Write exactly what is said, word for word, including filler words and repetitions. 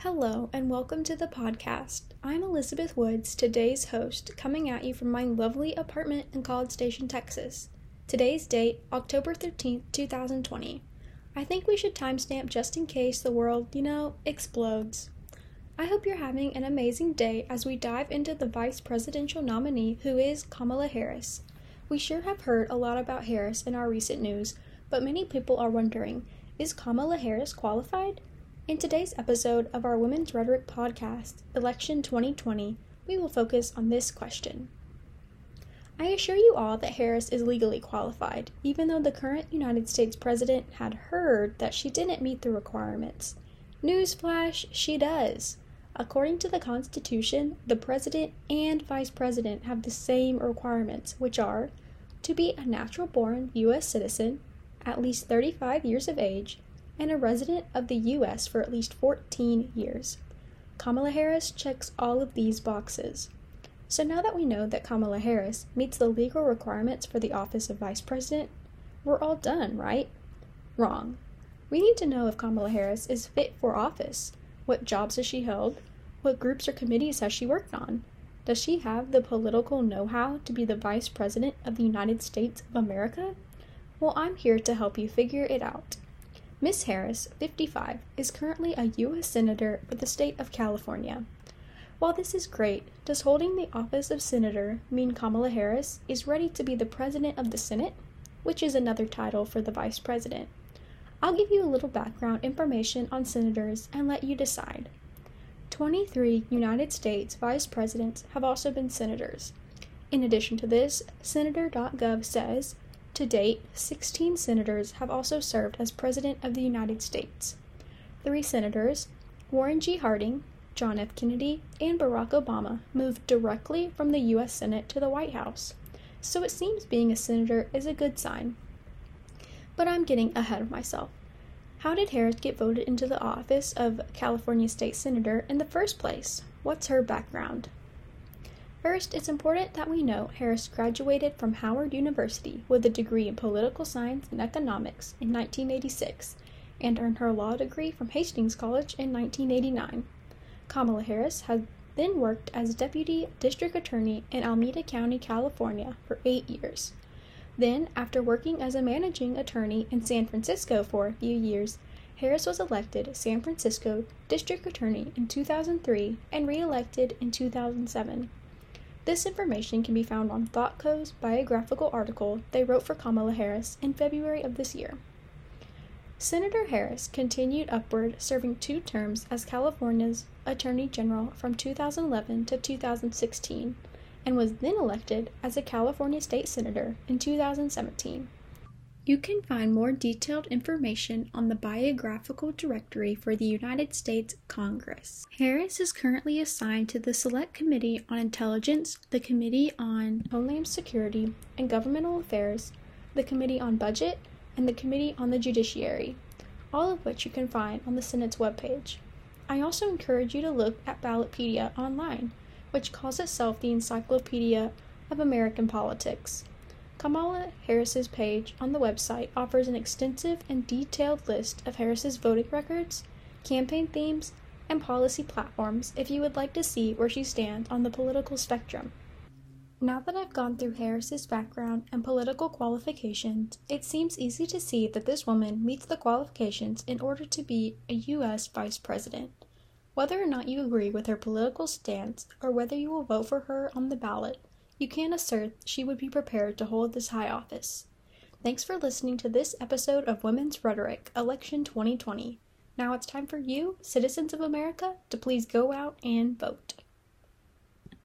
Hello, and welcome to the podcast. I'm Elizabeth Woods, today's host, coming at you from my lovely apartment in College Station, Texas. Today's date, October thirteenth, twenty twenty. I think we should timestamp just in case the world, you know, explodes. I hope you're having an amazing day as we dive into the vice presidential nominee who is Kamala Harris. We sure have heard a lot about Harris in our recent news, but many people are wondering, is Kamala Harris qualified? In today's episode of our Women's Rhetoric podcast, Election twenty twenty, we will focus on this question. I assure you all that Harris is legally qualified, even though the current United States president had heard that she didn't meet the requirements. Newsflash, she does. According to the Constitution, the president and vice president have the same requirements, which are to be a natural-born U S citizen, at least thirty-five years of age, and a resident of the U S for at least fourteen years. Kamala Harris checks all of these boxes. So now that we know that Kamala Harris meets the legal requirements for the office of vice president, we're all done, right? Wrong. We need to know if Kamala Harris is fit for office. What jobs has she held? What groups or committees has she worked on? Does she have the political know-how to be the vice president of the United States of America? Well, I'm here to help you figure it out. Miss Harris, fifty-five, is currently a U S Senator for the state of California. While this is great, does holding the office of Senator mean Kamala Harris is ready to be the President of the Senate, which is another title for the Vice President? I'll give you a little background information on senators and let you decide. twenty-three United States Vice Presidents have also been senators. In addition to this, Senator dot gov says, to date, sixteen senators have also served as President of the United States. Three senators, Warren G. Harding, John F. Kennedy, and Barack Obama, moved directly from the U S Senate to the White House, so it seems being a senator is a good sign. But I'm getting ahead of myself. How did Harris get voted into the office of California State Senator in the first place? What's her background? First, it's important that we know Harris graduated from Howard University with a degree in political science and economics in nineteen eighty-six and earned her law degree from Hastings College in nineteen eighty-nine. Kamala Harris has then worked as Deputy District Attorney in Alameda County, California for eight years. Then, after working as a managing attorney in San Francisco for a few years, Harris was elected San Francisco District Attorney in two thousand three and re-elected in two thousand seven. This information can be found on ThoughtCo's biographical article they wrote for Kamala Harris in February of this year. Senator Harris continued upward, serving two terms as California's Attorney General from two thousand eleven to two thousand sixteen, and was then elected as a California State Senator in two thousand seventeen. You can find more detailed information on the biographical directory for the United States Congress. Harris is currently assigned to the Select Committee on Intelligence, the Committee on Homeland Security and Governmental Affairs, the Committee on Budget, and the Committee on the Judiciary, all of which you can find on the Senate's webpage. I also encourage you to look at Ballotpedia online, which calls itself the Encyclopedia of American Politics. Kamala Harris's page on the website offers an extensive and detailed list of Harris's voting records, campaign themes, and policy platforms if you would like to see where she stands on the political spectrum. Now that I've gone through Harris's background and political qualifications, it seems easy to see that this woman meets the qualifications in order to be a U S vice president. Whether or not you agree with her political stance or whether you will vote for her on the ballot, you can assert she would be prepared to hold this high office. Thanks for listening to this episode of Women's Rhetoric, Election twenty twenty. Now it's time for you, citizens of America, to please go out and vote.